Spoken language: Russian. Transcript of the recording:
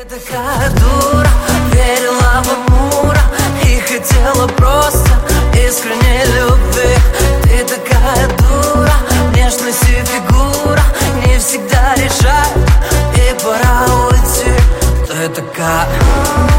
Ты такая дура, верила в Амура и хотела просто искренней любви. Ты такая дура, внешность и фигура не всегда решают, и пора уйти. Ты такая